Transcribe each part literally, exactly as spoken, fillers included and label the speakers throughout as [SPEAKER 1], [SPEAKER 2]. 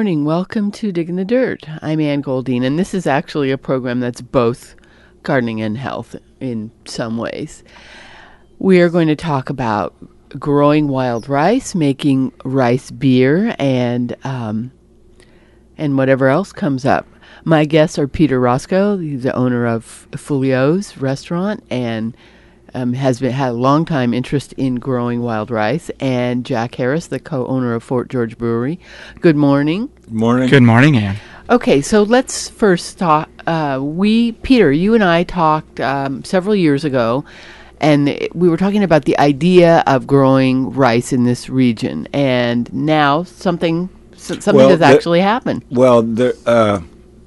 [SPEAKER 1] morning. Welcome to Digging the Dirt. I'm Ann Goldine, and this is actually a program that's both gardening and health in some ways. We are going to talk about growing wild rice, making rice beer, and um, and whatever else comes up. My guests are Peter Roscoe, he's the owner of Fulio's restaurant, and Um, has been had a long time interest in growing wild rice, and Jack Harris, the co-owner of Fort George Brewery. Good morning.
[SPEAKER 2] Good morning.
[SPEAKER 3] Good morning, Ann.
[SPEAKER 1] Okay, so let's first talk. Uh, we, Peter, you and I talked um, several years ago, and it, we were talking about the idea of growing rice in this region, and now something s- something
[SPEAKER 2] Well,
[SPEAKER 1] has
[SPEAKER 2] the-
[SPEAKER 1] actually happened.
[SPEAKER 2] Well, the uh,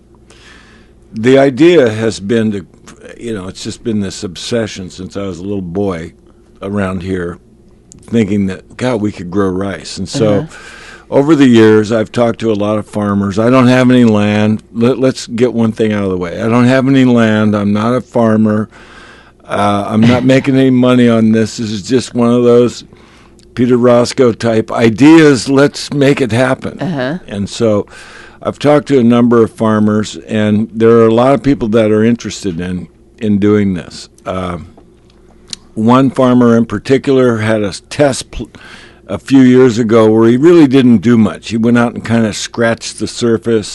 [SPEAKER 2] the idea has been to, you know, it's just been this obsession since I was a little boy around here, thinking that, God, we could grow rice. And so
[SPEAKER 1] Uh-huh.
[SPEAKER 2] over the years, I've talked to a lot of farmers. I don't have any land. Let, let's get one thing out of the way. I don't have any land. I'm not a farmer. Uh, I'm not making any money on this. This is just one of those Peter Roscoe type ideas. Let's make it happen.
[SPEAKER 1] Uh-huh.
[SPEAKER 2] And so I've talked to a number of farmers, and there are a lot of people that are interested in, in doing this. Uh, one farmer in particular had a test pl- a few years ago where he really didn't do much. He went out and kind of scratched the surface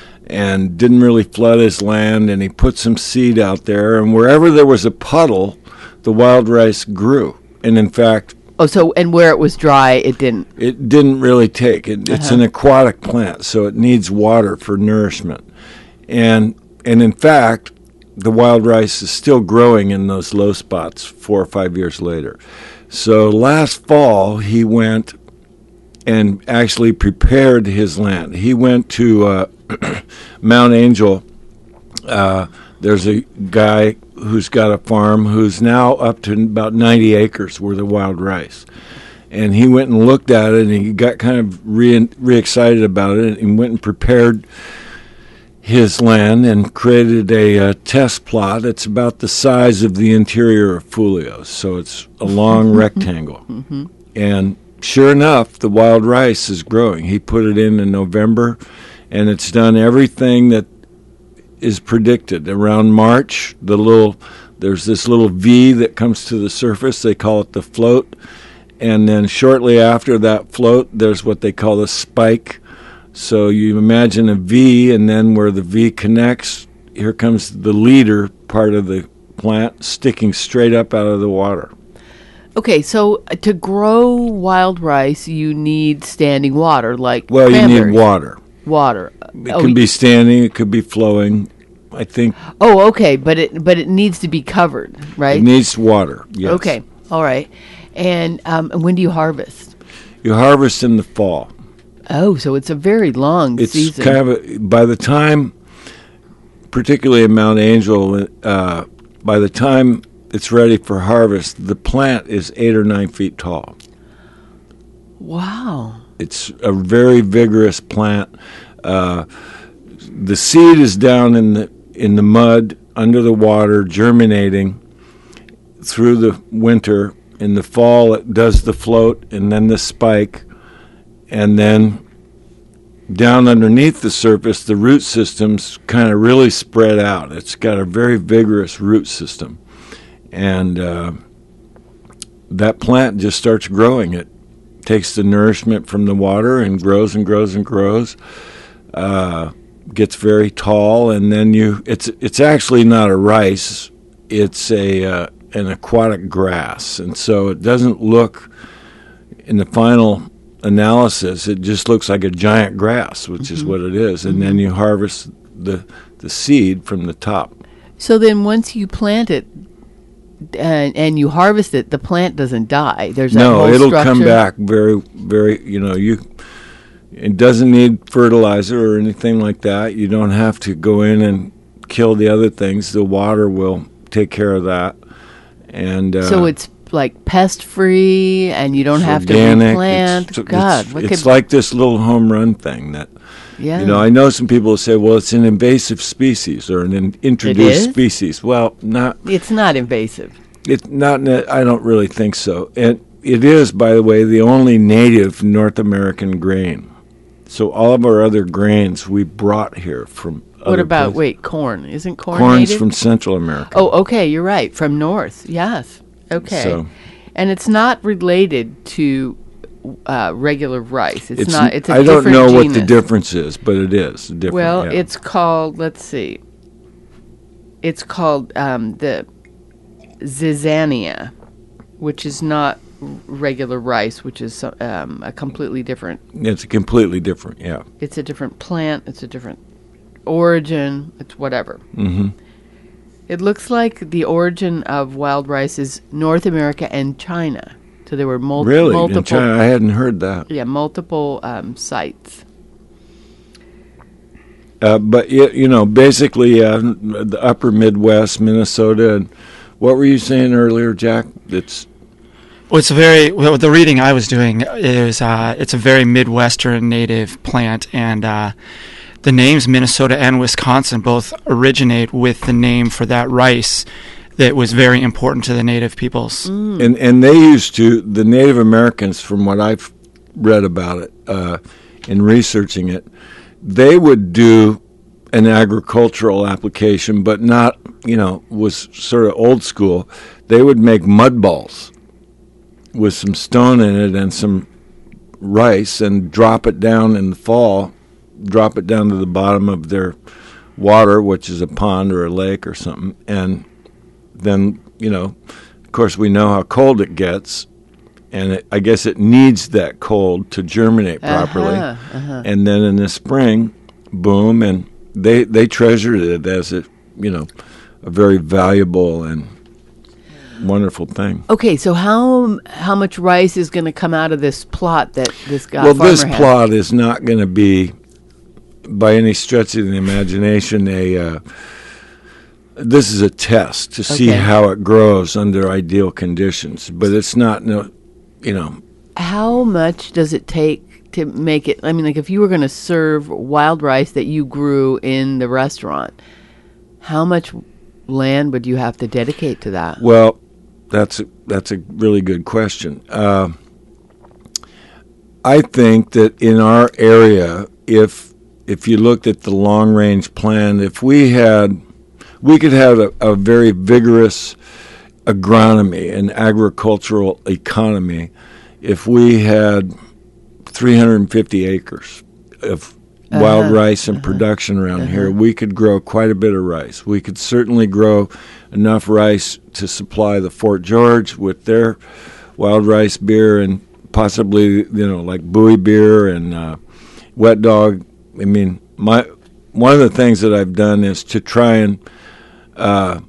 [SPEAKER 2] and didn't really flood his land, and he put some seed out there, and wherever there was a puddle, the wild rice grew. And in fact,
[SPEAKER 1] Oh, so and where it was dry, it didn't.
[SPEAKER 2] it didn't really take. It, it's
[SPEAKER 1] Uh-huh.
[SPEAKER 2] an aquatic plant, so it needs water for nourishment. And and in fact, the wild rice is still growing in those low spots four or five years later. So last fall, he went and actually prepared his land. He went to uh, Mount Angel. Uh, there's a guy who's got a farm who's now up to about ninety acres worth of wild rice. And he went and looked at it, and he got kind of re, re-excited about it, and went and prepared his land and created a uh, test plot. It's about the size of the interior of Fulio's, so it's a long rectangle.
[SPEAKER 1] Mm-hmm.
[SPEAKER 2] And sure enough, the wild rice is growing. He put it in in November, and it's done everything that is predicted. Around March, the little there's this little V that comes to the surface. They call it the float. And then shortly after that float, there's what they call the spike. So you imagine a V, and then where the V connects, here comes the leader part of the plant sticking straight up out of the water.
[SPEAKER 1] Okay, so uh, to grow wild rice, you need standing water, like
[SPEAKER 2] Well, you
[SPEAKER 1] cranberries.
[SPEAKER 2] need water.
[SPEAKER 1] Water.
[SPEAKER 2] It
[SPEAKER 1] oh,
[SPEAKER 2] can be standing, it could be flowing. I think
[SPEAKER 1] oh, okay, but it but it needs to be covered, right?
[SPEAKER 2] it needs water. Yes.
[SPEAKER 1] Okay, all right. And um, when do you harvest?
[SPEAKER 2] You harvest in the fall.
[SPEAKER 1] Oh, so it's a very long
[SPEAKER 2] It's
[SPEAKER 1] season.
[SPEAKER 2] kind of a, by the time, particularly in Mount Angel, uh, by the time it's ready for harvest, the plant is eight or nine feet tall.
[SPEAKER 1] Wow.
[SPEAKER 2] It's a very vigorous plant. Uh, the seed is down in the in the mud under the water, germinating through the winter. In the fall, it does the float and then the spike, and then down underneath the surface, the root system's kind of really spread out. It's got a very vigorous root system, and uh, that plant just starts growing. It takes the nourishment from the water and grows and grows and grows. Uh, gets very tall, and then you it's it's actually not a rice, it's a uh, an aquatic grass, and so it doesn't look, in the final analysis, it just looks like a giant grass, which mm-hmm. is what it is. And mm-hmm. then you harvest the the seed from the top.
[SPEAKER 1] So then once you plant it and, and you harvest it, the plant doesn't die. There's that
[SPEAKER 2] no
[SPEAKER 1] whole
[SPEAKER 2] it'll
[SPEAKER 1] structure.
[SPEAKER 2] come back very very you know you it doesn't need fertilizer or anything like that. You don't have to go in and kill the other things. The water will take care of that. And uh,
[SPEAKER 1] so it's like pest free, and you don't have
[SPEAKER 2] organic.
[SPEAKER 1] to replant.
[SPEAKER 2] It's,
[SPEAKER 1] God,
[SPEAKER 2] it's,
[SPEAKER 1] what
[SPEAKER 2] it's
[SPEAKER 1] could,
[SPEAKER 2] like this little home run thing that,
[SPEAKER 1] yeah.
[SPEAKER 2] you know, I know some people say, well, it's an invasive species or an in- introduced species. Well, not.
[SPEAKER 1] It's not invasive.
[SPEAKER 2] It's not. I don't really think so. And it is, by the way, the only native North American grain. So all of our other grains we brought here from
[SPEAKER 1] What
[SPEAKER 2] other
[SPEAKER 1] about,
[SPEAKER 2] places.
[SPEAKER 1] wait, corn? Isn't corn
[SPEAKER 2] Corn's
[SPEAKER 1] native?
[SPEAKER 2] from Central America.
[SPEAKER 1] Oh, okay, you're right. From north, yes. Okay.
[SPEAKER 2] So-
[SPEAKER 1] and it's not related to uh, regular rice. It's, not. It's a
[SPEAKER 2] I don't
[SPEAKER 1] different
[SPEAKER 2] know what the
[SPEAKER 1] genus.
[SPEAKER 2] difference is, but it is different.
[SPEAKER 1] Well,
[SPEAKER 2] yeah.
[SPEAKER 1] it's called. Let's see. It's called um, the Zizania, which is not r- regular rice, which is um, a completely different.
[SPEAKER 2] It's completely different. Yeah.
[SPEAKER 1] It's a different plant. It's a different origin. It's whatever.
[SPEAKER 2] Mm-hmm.
[SPEAKER 1] It looks like the origin of wild rice is North America and China. So there were mul-
[SPEAKER 2] Really?
[SPEAKER 1] multiple.
[SPEAKER 2] In China, I hadn't heard that.
[SPEAKER 1] Yeah, multiple um, sites.
[SPEAKER 2] Uh, but y- you know, basically, uh, the Upper Midwest, Minnesota. And what were you saying earlier, Jack? It's
[SPEAKER 3] Well, it's a very well, the reading I was doing is uh, it's a very Midwestern native plant, and uh, the names Minnesota and Wisconsin both originate with the name for that rice that was very important to the native peoples.
[SPEAKER 1] Mm.
[SPEAKER 2] and and they used to the Native Americans, from what I've read about it uh, in researching it, they would do an agricultural application, but not, you know, was sort of old school. They would make mud balls with some stone in it and some rice and drop it down in the fall, drop it down to the bottom of their water, which is a pond or a lake or something. And then, you know, of course, we know how cold it gets. And it, I guess it needs that cold to germinate properly.
[SPEAKER 1] Uh-huh, uh-huh.
[SPEAKER 2] And then in the spring, boom, and they they treasured it as a, you know, a very valuable and wonderful thing.
[SPEAKER 1] Okay, so how how much rice is going to come out of this plot that this guy
[SPEAKER 2] well,
[SPEAKER 1] farmer
[SPEAKER 2] this
[SPEAKER 1] has?
[SPEAKER 2] plot is not going to be, by any stretch of the imagination, a. Uh, this is a test to see
[SPEAKER 1] Okay.
[SPEAKER 2] how it grows under ideal conditions, but it's not no, you know.
[SPEAKER 1] How much does it take to make it? I mean, like if you were going to serve wild rice that you grew in the restaurant, how much land would you have to dedicate to that?
[SPEAKER 2] Well, that's a, that's a really good question. Uh, I think that in our area, if if you looked at the long range plan, if we had, we could have a, a very vigorous agronomy and agricultural economy if we had three hundred fifty acres of wild
[SPEAKER 1] Uh-huh,
[SPEAKER 2] rice and production around here. We could grow quite a bit of rice. We could certainly grow enough rice to supply the Fort George with their wild rice beer, and possibly, you know, like Bowie beer and uh, Wet Dog. I mean, my one of the things that I've done is to try and uh,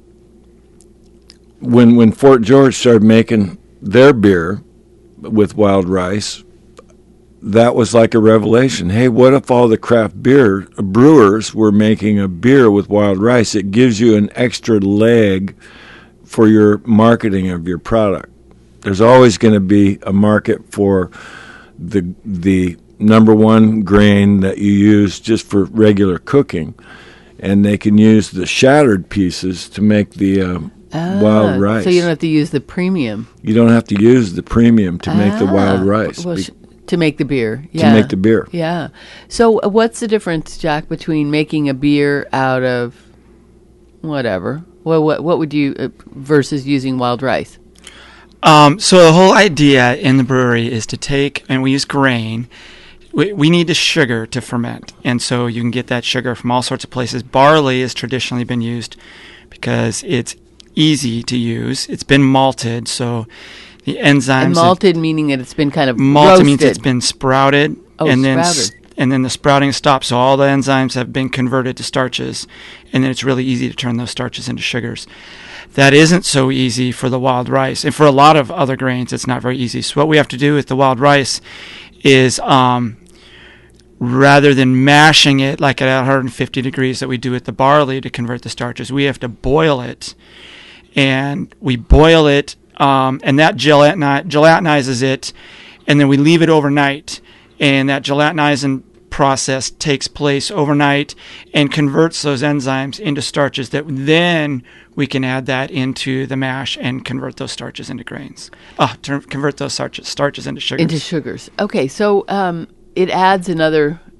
[SPEAKER 2] when when Fort George started making their beer with wild rice, that was like a revelation. Hey, what if all the craft beer brewers were making a beer with wild rice? It gives you an extra leg for your marketing of your product. There's always going to be a market for the the number one grain that you use just for regular cooking, and they can use the shattered pieces to make the uh,
[SPEAKER 1] Ah,
[SPEAKER 2] wild rice.
[SPEAKER 1] So you don't have to use the premium
[SPEAKER 2] You don't have to use the premium to make the wild
[SPEAKER 1] Ah,
[SPEAKER 2] rice.
[SPEAKER 1] well,
[SPEAKER 2] be-
[SPEAKER 1] sh- to make the beer.
[SPEAKER 2] to
[SPEAKER 1] Yeah.
[SPEAKER 2] make the beer.
[SPEAKER 1] Yeah. So uh, what's the difference, Jack, between making a beer out of whatever? Well, what what would you uh, versus using wild rice?
[SPEAKER 3] Um, so the whole idea in the brewery is to take, and we use grain. We, we need the sugar to ferment, and so you can get that sugar from all sorts of places. Barley has traditionally been used because it's easy to use. It's been malted, so the enzymes.
[SPEAKER 1] And malted meaning that it's been kind of
[SPEAKER 3] malted
[SPEAKER 1] roasted.
[SPEAKER 3] means it's been sprouted,
[SPEAKER 1] Oh,
[SPEAKER 3] and then
[SPEAKER 1] sprouted.
[SPEAKER 3] s- and then the sprouting stops. So all the enzymes have been converted to starches, and then it's really easy to turn those starches into sugars. That isn't so easy for the wild rice, and for a lot of other grains, it's not very easy. So what we have to do with the wild rice is, um, rather than mashing it like at one hundred fifty degrees that we do with the barley to convert the starches, we have to boil it, and we boil it, um, and that gelatini- gelatinizes it, and then we leave it overnight, and that gelatinizing process takes place overnight and converts those enzymes into starches that then we can add that into the mash and convert those starches into grains. Ah, to convert those starches, starches into sugars.
[SPEAKER 1] into sugars. Okay, so um, it adds another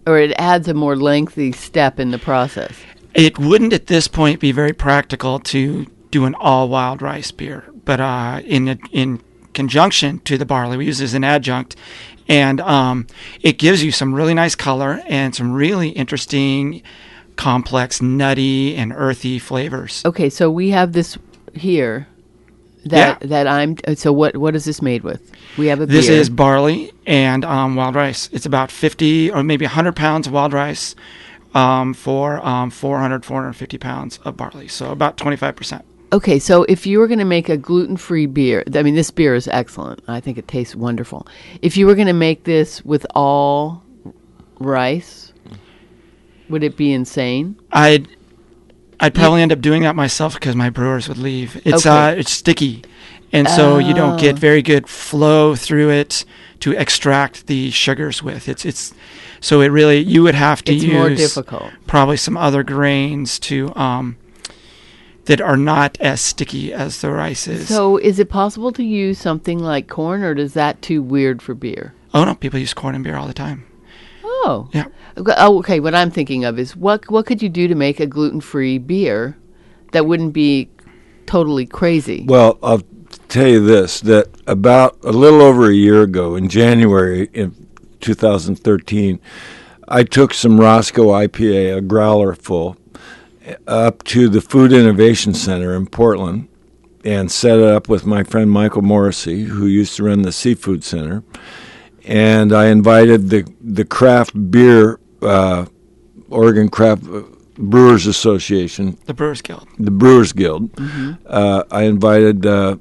[SPEAKER 1] or it adds a more lengthy step in the process.
[SPEAKER 3] It wouldn't at this point be very practical to do an all wild rice beer, but uh, in in conjunction to the barley, we use it as an adjunct, and um, it gives you some really nice color and some really interesting, complex, nutty and earthy flavors.
[SPEAKER 1] Okay, so we have this here. That
[SPEAKER 3] Yeah.
[SPEAKER 1] that I'm. So what what is this made with? We have a
[SPEAKER 3] This
[SPEAKER 1] beer.
[SPEAKER 3] is barley and um, wild rice. It's about fifty or maybe one hundred pounds of wild rice um, for um, four hundred, four hundred fifty pounds of barley. So about twenty-five percent.
[SPEAKER 1] Okay, so if you were going to make a gluten-free beer, I mean, this beer is excellent. I think it tastes wonderful. If you were going to make this with all rice, would it be insane?
[SPEAKER 3] I'd I'd probably end up doing that myself because my brewers would leave. It's
[SPEAKER 1] Okay.
[SPEAKER 3] uh, it's sticky, and so you don't get very good flow through it to extract the sugars with. It's it's so it really you would have to
[SPEAKER 1] It's
[SPEAKER 3] use
[SPEAKER 1] more difficult.
[SPEAKER 3] probably some other grains to um that are not as sticky as the rice is.
[SPEAKER 1] So is it possible to use something like corn, or is that too weird for beer?
[SPEAKER 3] Oh no, people use corn in beer all the time.
[SPEAKER 1] Oh.
[SPEAKER 3] Yeah.
[SPEAKER 1] Oh, okay. What I'm thinking of is what what could you do to make a gluten-free beer that wouldn't be totally crazy?
[SPEAKER 2] Well, I'll tell you this, that about a little over a year ago, in January in two thousand thirteen, I took some Roscoe I P A, a growler full, up to the Food Innovation Center in Portland and set it up with my friend Michael Morrissey, who used to run the Seafood Center. And I invited the, the craft beer, uh, Oregon Craft Brewers Association,
[SPEAKER 3] The Brewers Guild.
[SPEAKER 2] the Brewers Guild. Uh, I invited uh,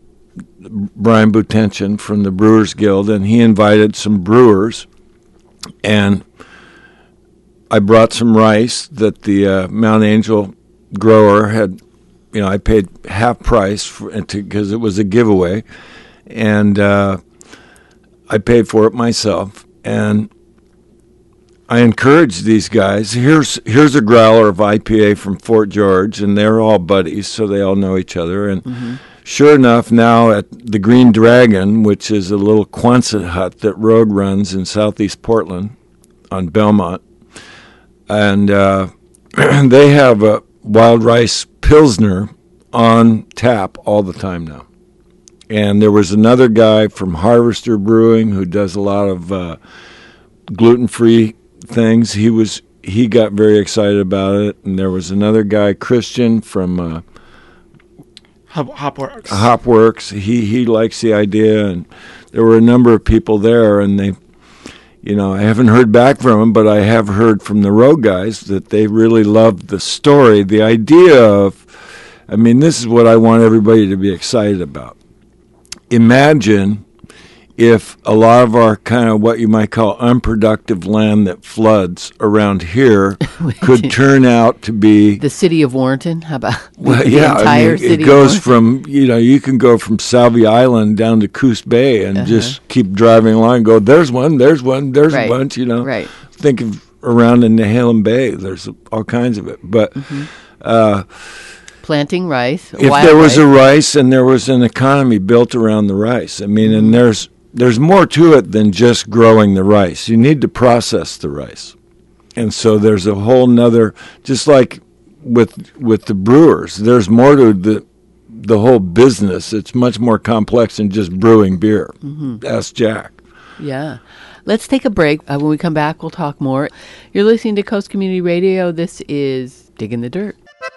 [SPEAKER 2] Brian Butenchen from the Brewers Guild, and he invited some brewers. And I brought some rice that the uh, Mount Angel grower had. You know, I paid half price for because it was a giveaway, and uh, I paid for it myself. And I encouraged these guys. Here's here's a growler of I P A from Fort George, and they're all buddies, so they all know each other. And
[SPEAKER 1] Mm-hmm.
[SPEAKER 2] sure enough, now at the Green Dragon, which is a little Quonset hut that Rogue runs in southeast Portland on Belmont, and uh, they have a wild rice Pilsner on tap all the time now. And there was another guy from Harvester Brewing who does a lot of uh, gluten-free things. He was he got very excited about it. And there was another guy, Christian from uh,
[SPEAKER 3] Hop, Hopworks.
[SPEAKER 2] Hopworks. He he likes the idea, and there were a number of people there, and they, you know, I haven't heard back from them, but I have heard from the Rogue guys that they really loved the story, the idea of, I mean, this is what I want everybody to be excited about. Imagine if a lot of our kind of what you might call unproductive land that floods around here could turn out to be
[SPEAKER 1] The city of Warrenton? How about
[SPEAKER 2] well,
[SPEAKER 1] the
[SPEAKER 2] yeah,
[SPEAKER 1] entire
[SPEAKER 2] I mean,
[SPEAKER 1] city
[SPEAKER 2] it goes
[SPEAKER 1] of Warrenton?
[SPEAKER 2] from, you know, you can go from Salvie Island down to Coos Bay and
[SPEAKER 1] Uh-huh.
[SPEAKER 2] just keep driving along and go, there's one, there's one, there's
[SPEAKER 1] Right,
[SPEAKER 2] a bunch, you know.
[SPEAKER 1] right.
[SPEAKER 2] Think of around in Nehalem Bay, there's all kinds of it. But
[SPEAKER 1] Mm-hmm.
[SPEAKER 2] uh,
[SPEAKER 1] Planting rice.
[SPEAKER 2] if
[SPEAKER 1] wild
[SPEAKER 2] there was
[SPEAKER 1] rice.
[SPEAKER 2] a rice and there was an economy built around the rice, I mean,
[SPEAKER 1] Mm-hmm.
[SPEAKER 2] and there's there's more to it than just growing the rice. You need to process the rice. And so there's a whole nother, just like with with the brewers, there's more to the the whole business. It's much more complex than just brewing beer.
[SPEAKER 1] Mm-hmm.
[SPEAKER 2] Ask Jack.
[SPEAKER 1] Yeah. Let's take a break. Uh, when we come back, we'll talk more. You're listening to Coast Community Radio. This is Digging the Dirt.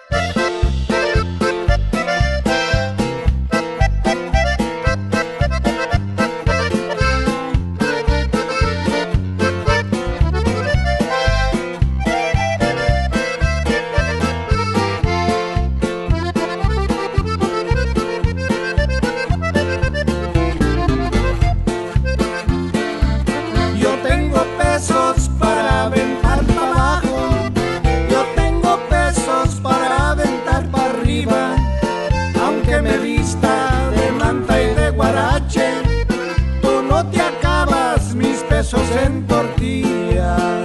[SPEAKER 4] Yo tengo pesos para aventar para abajo, yo tengo pesos para aventar para arriba, aunque me vista de manta y de guarache, tú no te acabas mis pesos en tortilla.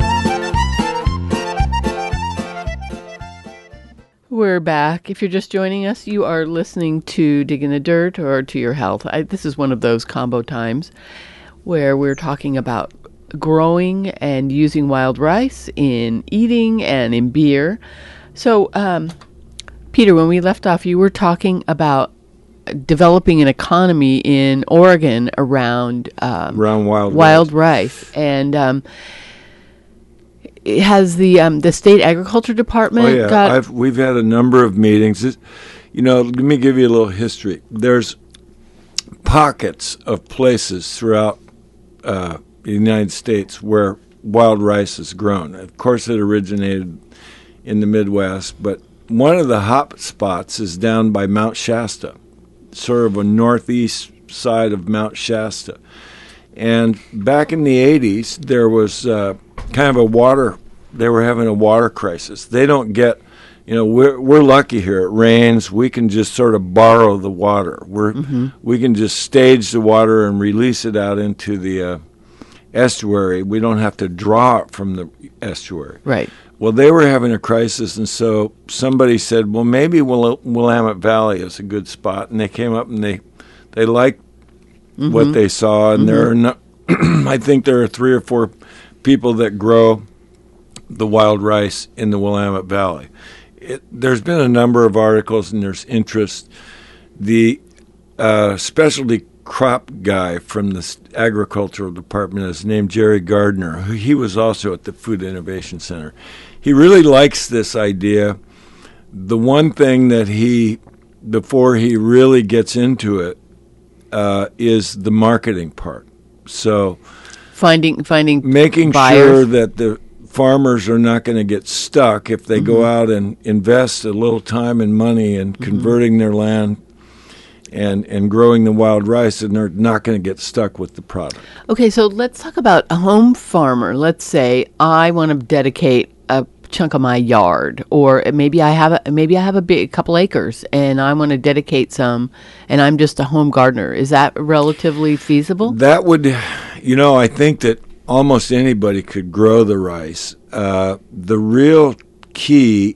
[SPEAKER 1] We're back. If you're just joining us, you are listening to Digging the Dirt or To Your Health. I, this is one of those combo times where we're talking about growing and using wild rice in eating and in beer. So, um, Peter, when we left off, you were talking about developing an economy in Oregon around um,
[SPEAKER 2] around wild
[SPEAKER 1] wild
[SPEAKER 2] rice.
[SPEAKER 1] rice, and um, has the um, the state agriculture department
[SPEAKER 2] Oh yeah,
[SPEAKER 1] got?
[SPEAKER 2] I've, we've had a number of meetings. It's, you know, let me give you a little history. There's pockets of places throughout uh, the United States where wild rice is grown. Of course, it originated in the Midwest, but one of the hot spots is down by Mount Shasta, sort of a northeast side of Mount Shasta. And back in the eighties, there was uh, kind of a water, they were having a water crisis. They don't get, you know, we're we're lucky here. It rains. We can just sort of borrow the water. We're mm-hmm. we can just stage the water and release it out into the uh, estuary. We don't have to draw it from the estuary.
[SPEAKER 1] Right.
[SPEAKER 2] Well, they were having a crisis, and so somebody said, well, maybe Will- Willamette Valley is a good spot. And they came up and they they liked mm-hmm. what they saw. And mm-hmm. there are no, I think there are three or four people that grow the wild rice in the Willamette Valley. It, there's been a number of articles, and there's interest. The uh, specialty crop guy from the agricultural department is named Jerry Gardner. Who he was also at the Food Innovation Center. He really likes this idea. The one thing that he, before he really gets into it, uh, is the marketing part. So
[SPEAKER 1] finding finding
[SPEAKER 2] making
[SPEAKER 1] buyers.
[SPEAKER 2] sure that the farmers are not going to get stuck if they mm-hmm. go out and invest a little time and money in mm-hmm. converting their land and and growing the wild rice, and they're not going to get stuck with the product.
[SPEAKER 1] Okay, so let's talk about a home farmer. Let's say I want to dedicate a chunk of my yard, or maybe I have a, maybe I have a big couple acres, and I want to dedicate some, and I'm just a home gardener. Is that relatively feasible?
[SPEAKER 2] That would, you know, I think that almost anybody could grow the rice. Uh, the real key,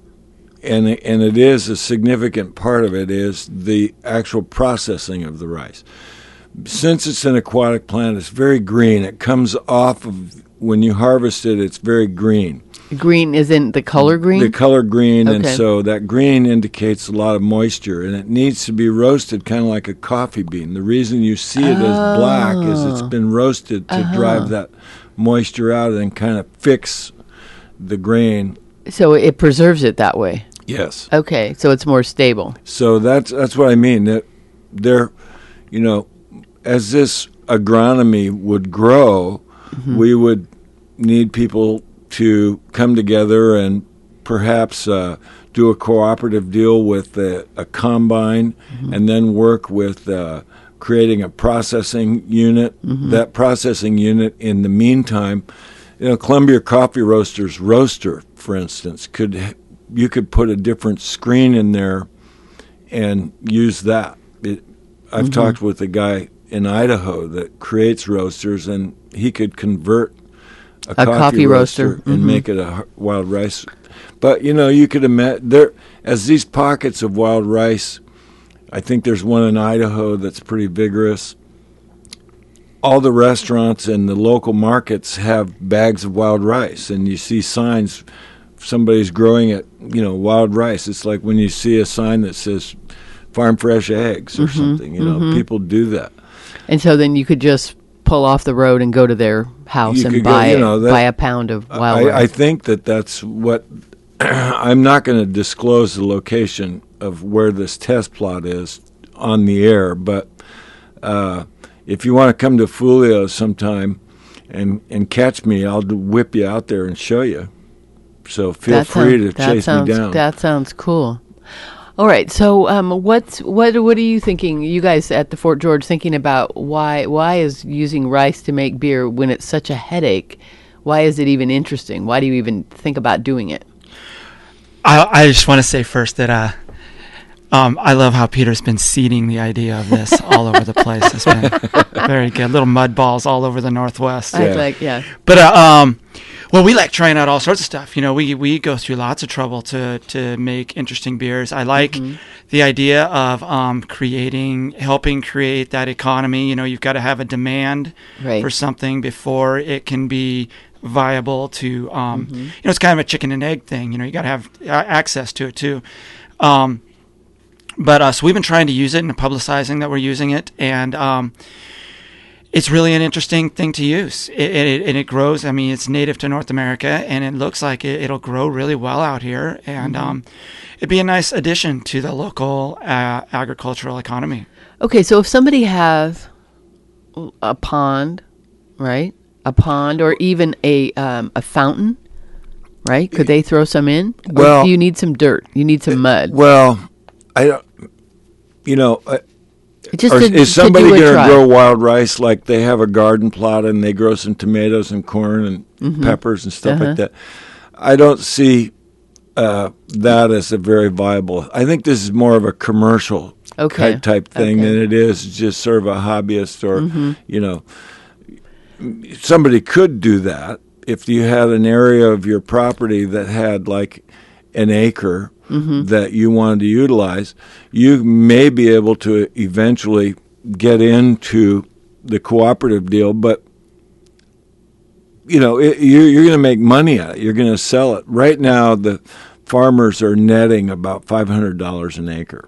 [SPEAKER 2] and and it is a significant part of it, is the actual processing of the rice. Since it's an aquatic plant, it's very green. It comes off of, when you harvest it, it's very green.
[SPEAKER 1] Green is in the color green?
[SPEAKER 2] The color green,
[SPEAKER 1] okay.
[SPEAKER 2] And so that green indicates a lot of moisture, and it needs to be roasted kind of like a coffee bean. The reason you see it
[SPEAKER 1] oh.
[SPEAKER 2] as black is it's been roasted to
[SPEAKER 1] uh-huh.
[SPEAKER 2] drive that moisture out and kind of fix the grain.
[SPEAKER 1] So it preserves it that way?
[SPEAKER 2] Yes.
[SPEAKER 1] Okay, so it's more stable.
[SPEAKER 2] So that's that's what I mean. That there, you know, as this agronomy would grow, mm-hmm. we would need people to come together and perhaps uh, do a cooperative deal with a, a combine, mm-hmm. and then work with uh, creating a processing unit. Mm-hmm. That processing unit, in the meantime, you know, Columbia Coffee Roasters roaster, for instance, could you could put a different screen in there and use that. It, I've mm-hmm. talked with a guy in Idaho that creates roasters, and he could convert a,
[SPEAKER 1] a
[SPEAKER 2] coffee,
[SPEAKER 1] coffee roaster,
[SPEAKER 2] roaster
[SPEAKER 1] mm-hmm.
[SPEAKER 2] and make it a wild rice. But, you know, you could imagine, there, as these pockets of wild rice, I think there's one in Idaho that's pretty vigorous. All the restaurants and the local markets have bags of wild rice, and you see signs, somebody's growing it, you know, wild rice. It's like when you see a sign that says farm fresh eggs or mm-hmm, something, you know, mm-hmm. people do that.
[SPEAKER 1] And so then you could just pull off the road and go to their house
[SPEAKER 2] you
[SPEAKER 1] and buy
[SPEAKER 2] go, you know, that,
[SPEAKER 1] buy a pound of wild
[SPEAKER 2] I,
[SPEAKER 1] rice.
[SPEAKER 2] I think that that's what I'm not going to disclose the location of where this test plot is on the air, but uh, if you want to come to Fulio sometime and and catch me, I'll whip you out there and show you. So feel
[SPEAKER 1] that
[SPEAKER 2] free
[SPEAKER 1] sounds,
[SPEAKER 2] to chase
[SPEAKER 1] sounds,
[SPEAKER 2] me down.
[SPEAKER 1] That sounds cool. All right, so um, what's what what are you thinking? You guys at the Fort George thinking about why why is using rice to make beer when it's such a headache? Why is it even interesting? Why do you even think about doing it?
[SPEAKER 3] I I just want to say first that uh, um, I love how Peter's been seeding the idea of this all over the place. It's been very good. Little mud balls all over the Northwest.
[SPEAKER 1] I like yeah.
[SPEAKER 3] But uh, um, Well, we like trying out all sorts of stuff. You know, we we go through lots of trouble to to make interesting beers. I like mm-hmm. the idea of um, creating, helping create that economy. You know, you've got to have a demand right. for something before it can be viable to, um, mm-hmm. you know, it's kind of a chicken and egg thing. You know, you got to have access to it too. Um, but uh, so we've been trying to use it and publicizing that we're using it, and um, it's really an interesting thing to use. It, it, and it grows. I mean, it's native to North America, and it looks like it, it'll grow really well out here. And mm-hmm. um, it'd be a nice addition to the local uh, agricultural economy.
[SPEAKER 1] Okay, so if somebody has a pond, right? A pond or even a um, a fountain, right? Could they throw some in?
[SPEAKER 2] Well,
[SPEAKER 1] or do you need some dirt? You need some mud.
[SPEAKER 2] Well, I don't, you know... I,
[SPEAKER 1] Just
[SPEAKER 2] or
[SPEAKER 1] to,
[SPEAKER 2] is somebody
[SPEAKER 1] going
[SPEAKER 2] to grow wild rice like they have a garden plot and they grow some tomatoes and corn and mm-hmm. peppers and stuff uh-huh. like that? I don't see uh, that as a very viable. I think this is more of a commercial
[SPEAKER 1] okay.
[SPEAKER 2] type, type thing
[SPEAKER 1] okay.
[SPEAKER 2] than it is just sort of a hobbyist or,
[SPEAKER 1] mm-hmm.
[SPEAKER 2] you know, somebody could do that if you had an area of your property that had like an acre mm-hmm. that you wanted to utilize. You may be able to eventually get into the cooperative deal, but you know it, you're, you're going to make money at it. You're going to sell it. Right now, the farmers are netting about five hundred dollars an acre.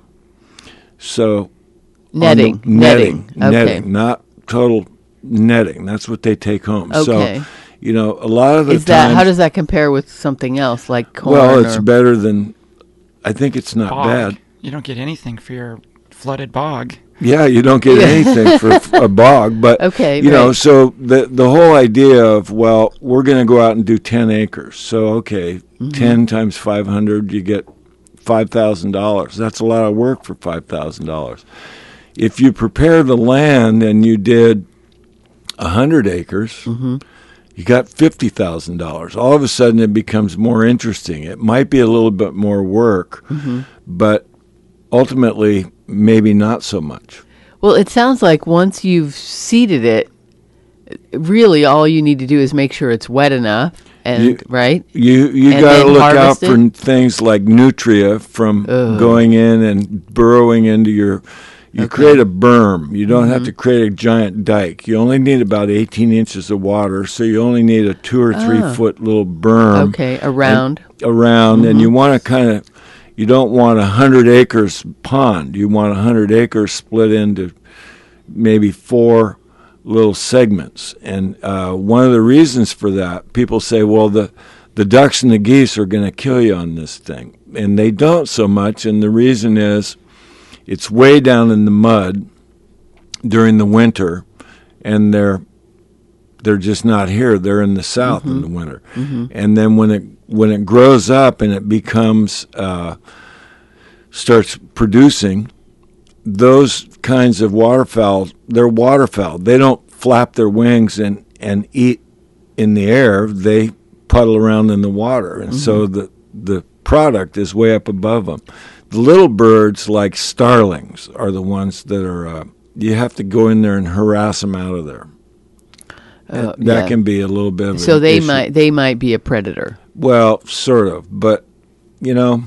[SPEAKER 2] So
[SPEAKER 1] netting,
[SPEAKER 2] the, netting,
[SPEAKER 1] netting, okay.
[SPEAKER 2] netting, not total netting. That's what they take home.
[SPEAKER 1] Okay.
[SPEAKER 2] So, you know, a lot of the
[SPEAKER 1] Is that
[SPEAKER 2] times,
[SPEAKER 1] how does that compare with something else like corn?
[SPEAKER 2] Well, it's
[SPEAKER 1] or
[SPEAKER 2] better than. I think it's not
[SPEAKER 3] bog.
[SPEAKER 2] bad.
[SPEAKER 3] You don't get anything for your flooded bog.
[SPEAKER 2] Yeah, you don't get anything for a bog, but
[SPEAKER 1] okay,
[SPEAKER 2] you
[SPEAKER 1] right.
[SPEAKER 2] know, so the the whole idea of well, we're going to go out and do ten acres. So okay, mm-hmm. ten times five hundred, you get five thousand dollars. That's a lot of work for five thousand dollars. If you prepare the land and you did a hundred acres.
[SPEAKER 1] Mm-hmm.
[SPEAKER 2] You got fifty thousand dollars. All of a sudden, it becomes more interesting. It might be a little bit more work,
[SPEAKER 1] mm-hmm.
[SPEAKER 2] but ultimately, maybe not so much.
[SPEAKER 1] Well, it sounds like once you've seeded it, really all you need to do is make sure it's wet enough, and
[SPEAKER 2] you,
[SPEAKER 1] right?
[SPEAKER 2] You you got to look out
[SPEAKER 1] it?
[SPEAKER 2] for things like nutria from
[SPEAKER 1] Ugh.
[SPEAKER 2] going in and burrowing into your. You
[SPEAKER 1] okay.
[SPEAKER 2] create a berm. You don't
[SPEAKER 1] mm-hmm.
[SPEAKER 2] have to create a giant dike. You only need about eighteen inches of water, so you only need a two or three
[SPEAKER 1] oh.
[SPEAKER 2] foot little berm.
[SPEAKER 1] Okay, around.
[SPEAKER 2] And, around,
[SPEAKER 1] mm-hmm.
[SPEAKER 2] and you want to kind of, you don't want a hundred acres pond. You want a hundred acres split into maybe four little segments. And uh, one of the reasons for that, people say, well, the the ducks and the geese are going to kill you on this thing, and they don't so much. And the reason is, it's way down in the mud during the winter, and they're they're just not here. They're in the south
[SPEAKER 1] mm-hmm.
[SPEAKER 2] in the winter,
[SPEAKER 1] mm-hmm.
[SPEAKER 2] and then when it when it grows up and it becomes uh, starts producing, those kinds of waterfowl, they're waterfowl. They don't flap their wings and, and eat in the air. They puddle around in the water, and mm-hmm. so the the product is way up above them. The little birds, like starlings, are the ones that are, uh, you have to go in there and harass them out of there. Uh, that yeah. can be a little bit of
[SPEAKER 1] so
[SPEAKER 2] an
[SPEAKER 1] they
[SPEAKER 2] issue.
[SPEAKER 1] might they might be a predator.
[SPEAKER 2] Well, sort of, but, you know,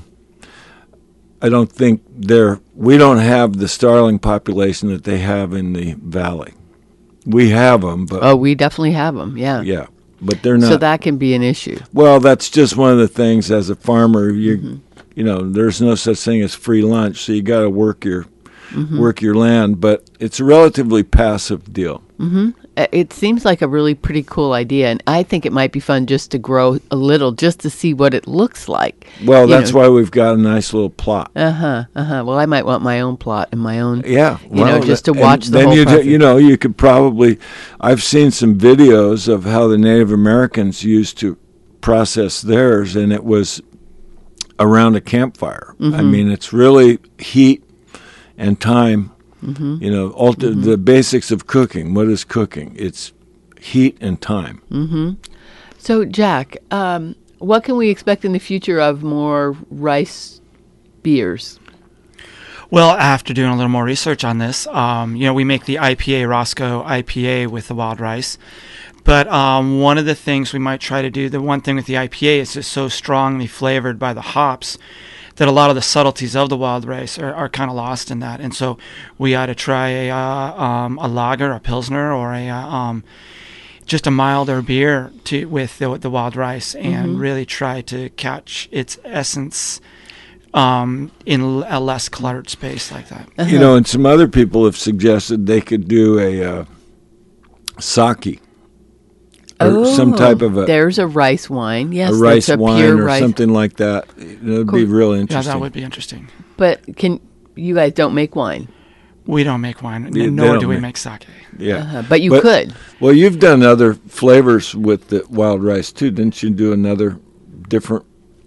[SPEAKER 2] I don't think they're, we don't have the starling population that they have in the valley. We have them, but...
[SPEAKER 1] Oh, we definitely have them, yeah.
[SPEAKER 2] Yeah, but they're not...
[SPEAKER 1] So that can be an issue.
[SPEAKER 2] Well, that's just one of the things as a farmer, you
[SPEAKER 1] mm-hmm.
[SPEAKER 2] you know, there's no such thing as free lunch, so you got to work your
[SPEAKER 1] mm-hmm.
[SPEAKER 2] work your land, but it's a relatively passive deal.
[SPEAKER 1] Mm-hmm. It seems like a really pretty cool idea, and I think it might be fun just to grow a little, just to see what it looks like.
[SPEAKER 2] Well,
[SPEAKER 1] you
[SPEAKER 2] that's
[SPEAKER 1] know.
[SPEAKER 2] why we've got a nice little plot.
[SPEAKER 1] Uh-huh, uh-huh. Well, I might want my own plot and my own,
[SPEAKER 2] yeah,
[SPEAKER 1] you
[SPEAKER 2] well,
[SPEAKER 1] know, just to
[SPEAKER 2] and
[SPEAKER 1] watch the
[SPEAKER 2] then
[SPEAKER 1] whole
[SPEAKER 2] you
[SPEAKER 1] process.
[SPEAKER 2] You know, you could probably, I've seen some videos of how the Native Americans used to process theirs, and it was around a campfire.
[SPEAKER 1] Mm-hmm.
[SPEAKER 2] I mean, it's really heat and time.
[SPEAKER 1] Mm-hmm.
[SPEAKER 2] You know, alter,
[SPEAKER 1] mm-hmm.
[SPEAKER 2] the basics of cooking. What is cooking? It's heat and time.
[SPEAKER 1] Mm-hmm. So, Jack, um, what can we expect in the future of more rice beers?
[SPEAKER 3] Well, after doing a little more research on this, um, you know, we make the I P A, Roscoe I P A with the wild rice. But um, one of the things we might try to do, the one thing with the I P A is it's so strongly flavored by the hops that a lot of the subtleties of the wild rice are, are kind of lost in that. And so we ought to try a uh, um, a lager, a pilsner, or a uh, um, just a milder beer to with the, the wild rice, and mm-hmm. really try to catch its essence um, in a less cluttered space like that.
[SPEAKER 2] Uh-huh. You know, and some other people have suggested they could do a uh, sake. Or
[SPEAKER 1] oh,
[SPEAKER 2] some type of a
[SPEAKER 1] there's a rice wine. Yes,
[SPEAKER 2] a rice
[SPEAKER 1] a
[SPEAKER 2] wine
[SPEAKER 1] pure
[SPEAKER 2] or
[SPEAKER 1] rice.
[SPEAKER 2] something like that. It would cool. be real interesting.
[SPEAKER 3] Yeah, that would be interesting.
[SPEAKER 1] But can you guys don't make wine?
[SPEAKER 3] We don't make wine,
[SPEAKER 2] Yeah,
[SPEAKER 3] nor do we
[SPEAKER 2] make,
[SPEAKER 3] make sake.
[SPEAKER 2] Yeah,
[SPEAKER 1] uh-huh. But you
[SPEAKER 2] but,
[SPEAKER 1] could.
[SPEAKER 2] Well, you've done other flavors with the wild rice too, didn't you? Do another different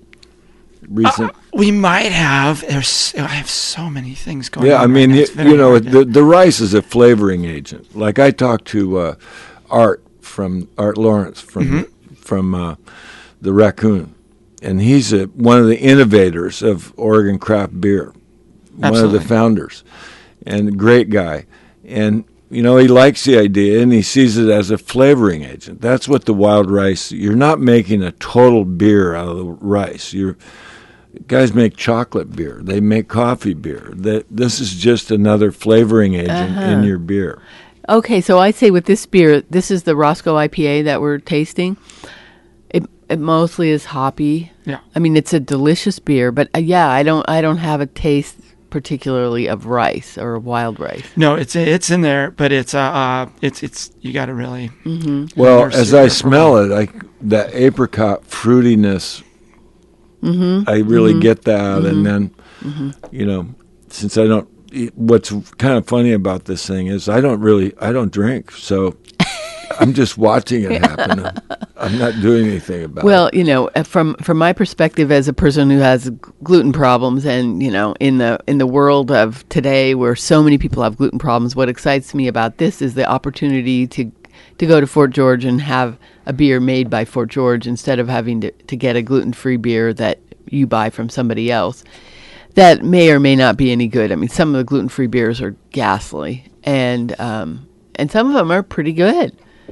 [SPEAKER 2] recent.
[SPEAKER 3] Uh, we might have. There's. I have so many things going.
[SPEAKER 2] Yeah,
[SPEAKER 3] on
[SPEAKER 2] I mean,
[SPEAKER 3] right
[SPEAKER 2] you, you know, the the rice is a flavoring agent. Like I talked to uh, Art from Art Lawrence from mm-hmm. from uh, the Raccoon, and he's a, one of the innovators of Oregon craft beer,
[SPEAKER 3] Absolutely.
[SPEAKER 2] one of the founders, and a great guy. And you know, he likes the idea, and he sees it as a flavoring agent. That's what the wild rice. You're not making a total beer out of the rice. You're guys make chocolate beer. They make coffee beer. That this is just another flavoring agent
[SPEAKER 1] uh-huh.
[SPEAKER 2] in your beer.
[SPEAKER 1] Okay, so I say with this beer, this is the Roscoe I P A that we're tasting. It it mostly is hoppy.
[SPEAKER 3] Yeah.
[SPEAKER 1] I mean, it's a delicious beer, but uh, yeah, I don't I don't have a taste particularly of rice or wild rice.
[SPEAKER 3] No, it's it's in there, but it's uh, uh it's it's you got to really.
[SPEAKER 1] Mm-hmm.
[SPEAKER 2] Well, as I smell it, I that apricot fruitiness.
[SPEAKER 1] Mm-hmm.
[SPEAKER 2] I really
[SPEAKER 1] mm-hmm.
[SPEAKER 2] get that,
[SPEAKER 1] mm-hmm.
[SPEAKER 2] and then
[SPEAKER 1] mm-hmm.
[SPEAKER 2] you know, since I don't. What's kind of funny about this thing is I don't really I don't drink, so I'm just watching it happen. I'm not doing anything about
[SPEAKER 1] well,
[SPEAKER 2] it.
[SPEAKER 1] Well, you know, from from my perspective as a person who has gluten problems, and you know, in the in the world of today where so many people have gluten problems, what excites me about this is the opportunity to to go to Fort George and have a beer made by Fort George instead of having to, to get a gluten-free beer that you buy from somebody else. That may or may not be any good. I mean, some of the gluten-free beers are ghastly, and um, and some of them are pretty good.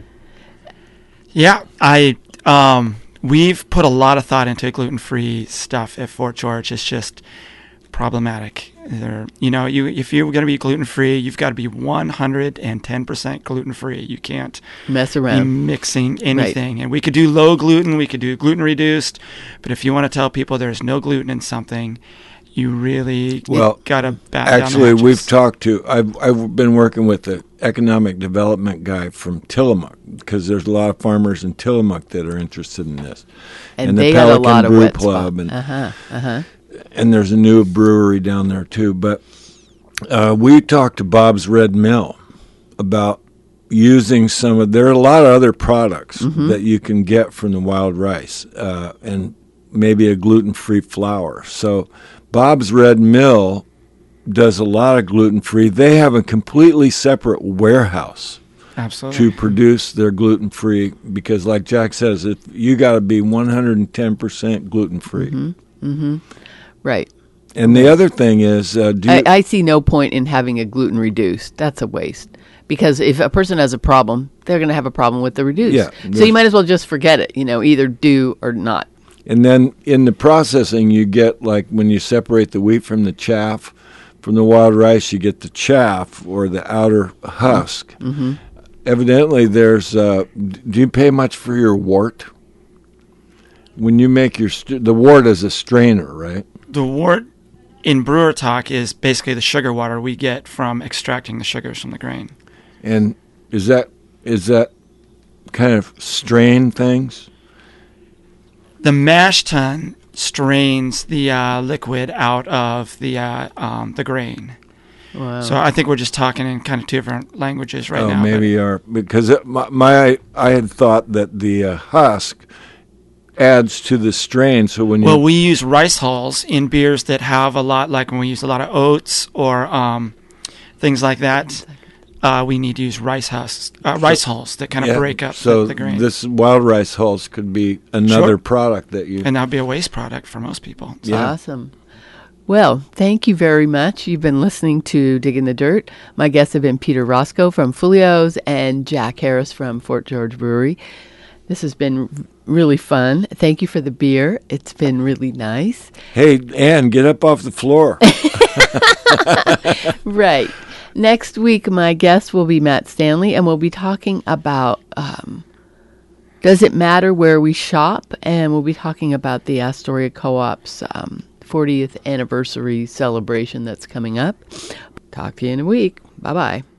[SPEAKER 3] Yeah, I um, we've put a lot of thought into gluten-free stuff at Fort George. It's just problematic. There, you know, you if you're going to be gluten-free, you've got to be one hundred ten percent gluten-free. You can't
[SPEAKER 1] mess around
[SPEAKER 3] be mixing anything.
[SPEAKER 1] Right.
[SPEAKER 3] And we could do low gluten, we could do gluten reduced, but if you want to tell people there's no gluten in something, you really
[SPEAKER 2] well,
[SPEAKER 3] got to bat
[SPEAKER 2] actually,
[SPEAKER 3] down the
[SPEAKER 2] we've talked to. I've I've been working with the economic development guy from Tillamook because there's a lot of farmers in Tillamook that are interested in this,
[SPEAKER 1] and,
[SPEAKER 2] and
[SPEAKER 1] they
[SPEAKER 2] the
[SPEAKER 1] got
[SPEAKER 2] Pelican
[SPEAKER 1] a lot
[SPEAKER 2] Brew
[SPEAKER 1] of wet
[SPEAKER 2] Club,
[SPEAKER 1] spot.
[SPEAKER 2] and
[SPEAKER 1] uh-huh, uh-huh.
[SPEAKER 2] and there's a new brewery down there too. But uh, we talked to Bob's Red Mill about using some of. There are a lot of other products mm-hmm. that you can get from the wild rice, uh, and maybe a gluten-free flour. So Bob's Red Mill does a lot of gluten-free. They have a completely separate warehouse
[SPEAKER 3] Absolutely.
[SPEAKER 2] to produce their gluten-free because, like Jack says, if you got to be one hundred ten percent gluten-free.
[SPEAKER 1] Mm-hmm. Mm-hmm. Right.
[SPEAKER 2] And the other thing is, uh, do you,
[SPEAKER 1] I, I see no point in having a gluten reduced. That's a waste. Because if a person has a problem, they're going to have a problem with the reduced.
[SPEAKER 2] Yeah,
[SPEAKER 1] so you might as well just forget it. You know, either do or not.
[SPEAKER 2] And then in the processing, you get, like, when you separate the wheat from the chaff, from the wild rice, you get the chaff or the outer husk.
[SPEAKER 1] Mm-hmm.
[SPEAKER 2] Evidently, there's, uh, do you pay much for your wort? When you make your, st- the wort is a strainer, right?
[SPEAKER 3] The wort in brewer talk is basically the sugar water we get from extracting the sugars from the grain.
[SPEAKER 2] And is that is that kind of strain things?
[SPEAKER 3] The mash tun strains the uh, liquid out of the uh, um, the grain.
[SPEAKER 1] Wow.
[SPEAKER 3] So I think we're just talking in kind of two different languages right
[SPEAKER 2] oh,
[SPEAKER 3] now.
[SPEAKER 2] maybe you are because it, my, my I had thought that the uh, husk adds to the strain. So when you
[SPEAKER 3] well, we use rice hulls in beers that have a lot, like when we use a lot of oats or um, things like that. Uh, we need to use rice husks, uh, rice hulls that kind of
[SPEAKER 2] yeah,
[SPEAKER 3] break up
[SPEAKER 2] so
[SPEAKER 3] the, the grain.
[SPEAKER 2] This wild rice hulls could be another
[SPEAKER 3] Sure.
[SPEAKER 2] product that you
[SPEAKER 3] and that would be a waste product for most people. So.
[SPEAKER 1] Awesome. Well, thank you very much. You've been listening to Dig in the Dirt. My guests have been Peter Roscoe from Fulio's and Jack Harris from Fort George Brewery. This has been really fun. Thank you for the beer. It's been really nice.
[SPEAKER 2] Hey, Ann, get up off the floor.
[SPEAKER 1] Right. Next week, my guest will be Matt Stanley, and we'll be talking about um, does it matter where we shop? And we'll be talking about the Astoria Co-op's um, fortieth anniversary celebration that's coming up. Talk to you in a week. Bye-bye.